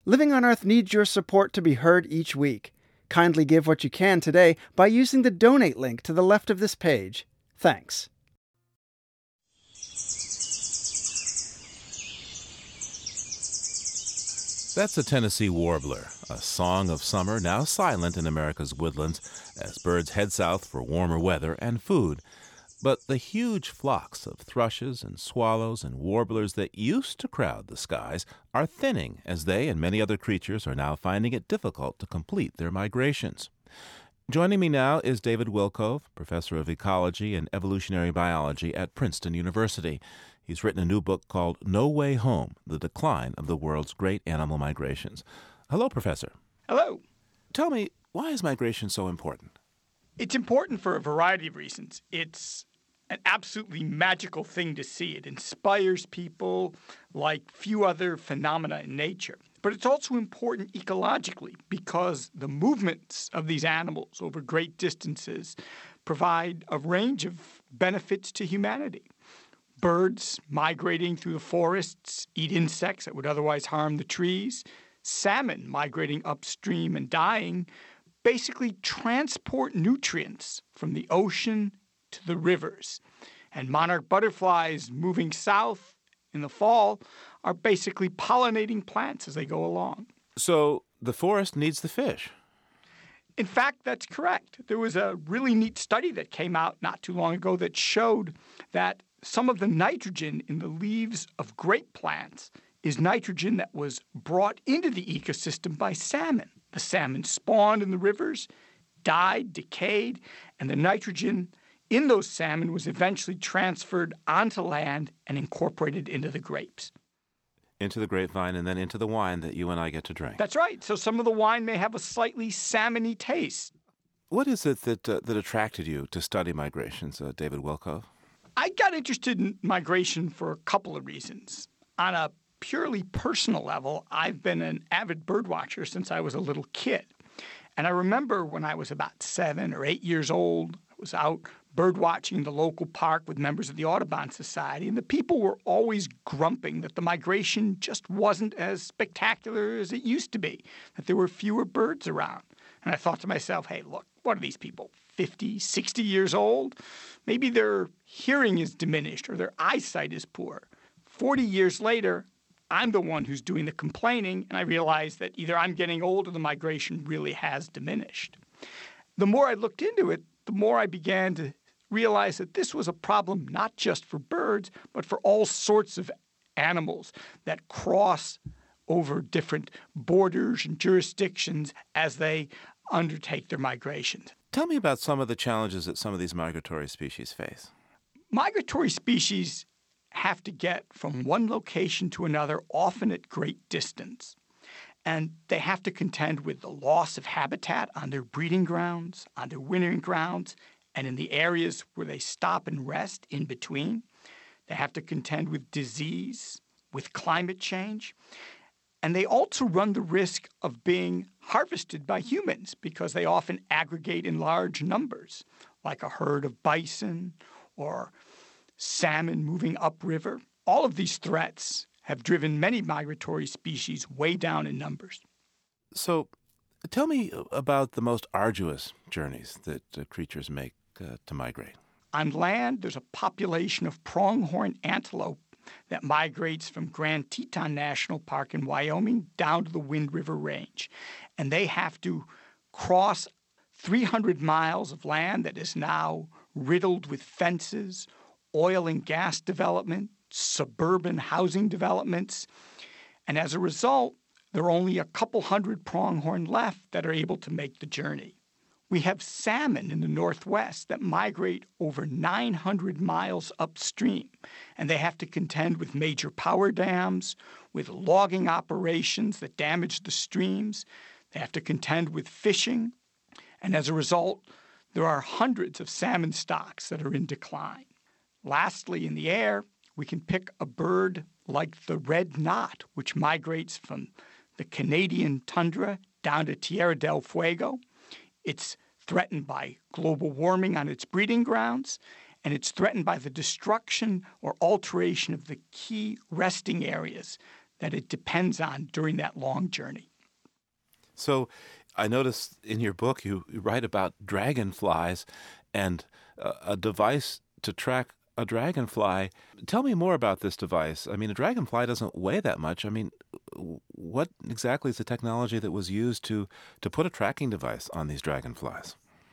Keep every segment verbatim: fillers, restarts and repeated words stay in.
Living on Earth needs your support to be heard each week. Kindly give what you can today by using the donate link to the left of this page. Thanks. That's a Tennessee warbler, a song of summer now silent in America's woodlands as birds head south for warmer weather and food. But the huge flocks of thrushes and swallows and warblers that used to crowd the skies are thinning as they and many other creatures are now finding it difficult to complete their migrations. Joining me now is David Wilkove, professor of ecology and evolutionary biology at Princeton University. He's written a new book called No Way Home, The Decline of the World's Great Animal Migrations. Hello, Professor. Hello. Tell me, why is migration so important? It's important for a variety of reasons. It's an absolutely magical thing to see. It inspires people like few other phenomena in nature. But it's also important ecologically because the movements of these animals over great distances provide a range of benefits to humanity. Birds migrating through the forests eat insects that would otherwise harm the trees. Salmon migrating upstream and dying basically transport nutrients from the ocean to the rivers. And monarch butterflies moving south in the fall are basically pollinating plants as they go along. So the forest needs the fish. In fact, that's correct. There was a really neat study that came out not too long ago that showed that some of the nitrogen in the leaves of grape plants is nitrogen that was brought into the ecosystem by salmon. The salmon spawned in the rivers, died, decayed, and the nitrogen in those salmon was eventually transferred onto land and incorporated into the grapes. Into the grapevine and then into the wine that you and I get to drink. That's right. So some of the wine may have a slightly salmony taste. What is it that uh, that attracted you to study migrations, uh, David Wilkove? I got interested in migration for a couple of reasons. On a purely personal level, I've been an avid bird watcher since I was a little kid. And I remember when I was about seven or eight years old, I was out bird watching in the local park with members of the Audubon Society, and the people were always grumping that the migration just wasn't as spectacular as it used to be, that there were fewer birds around. And I thought to myself, hey, look, what are these people, fifty, sixty years old? Maybe their hearing is diminished or their eyesight is poor. forty years later, I'm the one who's doing the complaining, and I realize that either I'm getting old or the migration really has diminished. The more I looked into it, the more I began to realize that this was a problem not just for birds, but for all sorts of animals that cross over different borders and jurisdictions as they undertake their migrations. Tell me about some of the challenges that some of these migratory species face. Migratory species have to get from one location to another, often at great distance. And they have to contend with the loss of habitat on their breeding grounds, on their wintering grounds, and in the areas where they stop and rest in between. They have to contend with disease, with climate change. And they also run the risk of being harvested by humans because they often aggregate in large numbers, like a herd of bison or salmon moving upriver. All of these threats have driven many migratory species way down in numbers. So tell me about the most arduous journeys that uh, creatures make uh, to migrate. On land, there's a population of pronghorn antelope that migrates from Grand Teton National Park in Wyoming down to the Wind River Range. And they have to cross three hundred miles of land that is now riddled with fences, oil and gas development, suburban housing developments. And as a result, there are only a couple hundred pronghorn left that are able to make the journey. We have salmon in the Northwest that migrate over nine hundred miles upstream, and they have to contend with major power dams, with logging operations that damage the streams. They have to contend with fishing, and as a result, there are hundreds of salmon stocks that are in decline. Lastly, in the air, we can pick a bird like the red knot, which migrates from the Canadian tundra down to Tierra del Fuego. It's threatened by global warming on its breeding grounds, and it's threatened by the destruction or alteration of the key resting areas that it depends on during that long journey. So I noticed in your book you, you write about dragonflies and uh, a device to track a dragonfly. Tell me more about this device. I mean, a dragonfly doesn't weigh that much. I mean, what exactly is the technology that was used to, to put a tracking device on these dragonflies?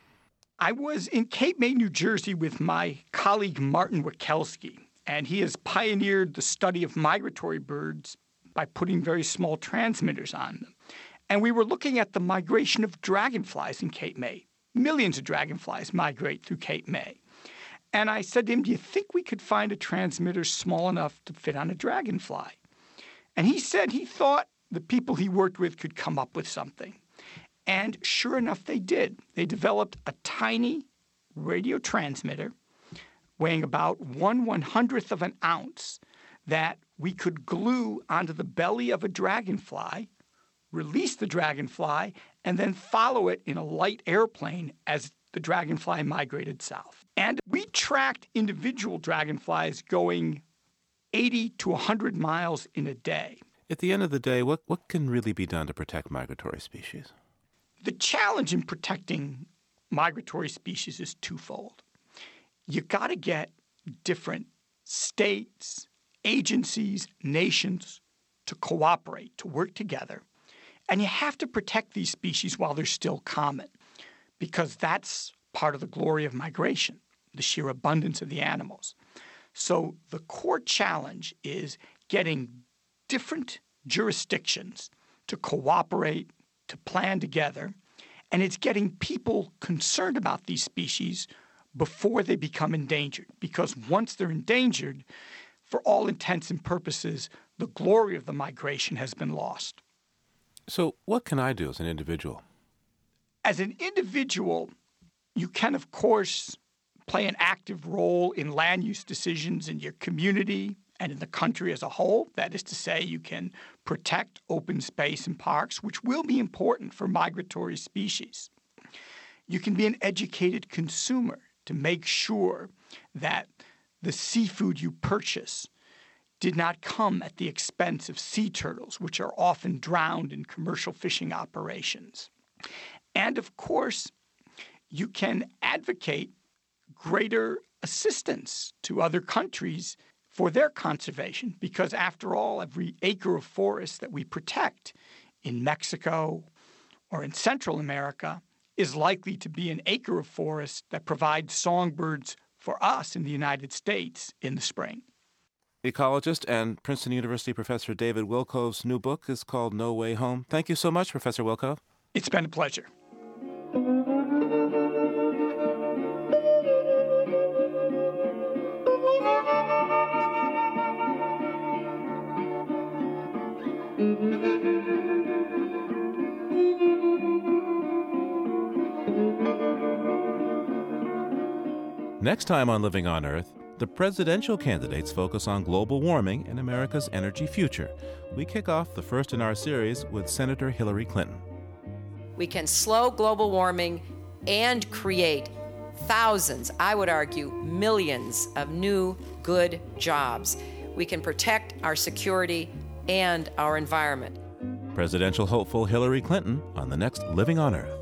I was in Cape May, New Jersey with my colleague Martin Wikelski, and he has pioneered the study of migratory birds by putting very small transmitters on them. And we were looking at the migration of dragonflies in Cape May. Millions of dragonflies migrate through Cape May. And I said to him, do you think we could find a transmitter small enough to fit on a dragonfly? And he said he thought the people he worked with could come up with something. And sure enough, they did. They developed a tiny radio transmitter weighing about one one-hundredth of an ounce that we could glue onto the belly of a dragonfly, release the dragonfly, and then follow it in a light airplane as the dragonfly migrated south. And we tracked individual dragonflies going eighty to one hundred miles in a day. At the end of the day, what, what can really be done to protect migratory species? The challenge in protecting migratory species is twofold. You got to get different states, agencies, nations to cooperate, to work together. And you have to protect these species while they're still common, because that's part of the glory of migration, the sheer abundance of the animals. So the core challenge is getting different jurisdictions to cooperate, to plan together, and it's getting people concerned about these species before they become endangered, because once they're endangered, for all intents and purposes, the glory of the migration has been lost. So what can I do as an individual? As an individual, you can, of course, play an active role in land use decisions in your community and in the country as a whole. That is to say, you can protect open space and parks, which will be important for migratory species. You can be an educated consumer to make sure that the seafood you purchase did not come at the expense of sea turtles, which are often drowned in commercial fishing operations. And of course, you can advocate greater assistance to other countries for their conservation, because after all, every acre of forest that we protect in Mexico or in Central America is likely to be an acre of forest that provides songbirds for us in the United States in the spring. Ecologist and Princeton University professor David Wilkove's new book is called No Way Home. Thank you so much, Professor Wilkove. It's been a pleasure. Next time on Living on Earth, the presidential candidates focus on global warming and America's energy future. We kick off the first in our series with Senator Hillary Clinton. We can slow global warming and create thousands, I would argue millions, of new good jobs. We can protect our security and our environment. Presidential hopeful Hillary Clinton on the next Living on Earth.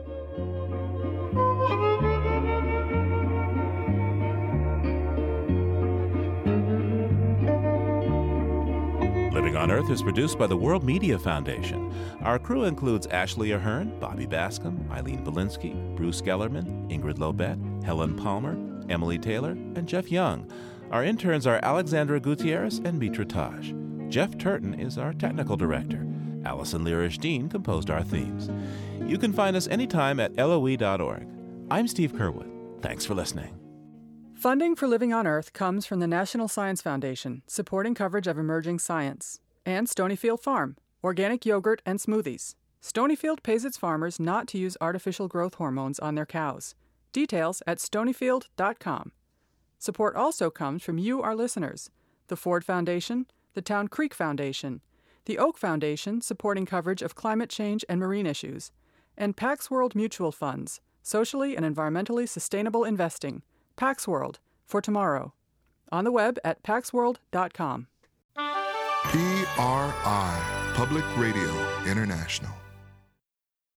Living on Earth is produced by the World Media Foundation. Our crew includes Ashley Ahern, Bobby Bascom, Eileen Belinsky, Bruce Gellerman, Ingrid Lobet, Helen Palmer, Emily Taylor, and Jeff Young. Our interns are Alexandra Gutierrez and Mitra Taj. Jeff Turton is our technical director. Allison Lirish-Dean composed our themes. You can find us anytime at L O E dot org. I'm Steve Curwood. Thanks for listening. Funding for Living on Earth comes from the National Science Foundation, supporting coverage of emerging science, and Stonyfield Farm, organic yogurt and smoothies. Stonyfield pays its farmers not to use artificial growth hormones on their cows. Details at stonyfield dot com. Support also comes from you, our listeners, the Ford Foundation, the Town Creek Foundation, the Oak Foundation, supporting coverage of climate change and marine issues, and Pax World Mutual Funds, socially and environmentally sustainable investing. Pax World, for tomorrow. On the web at pax world dot com. P R I, Public Radio International.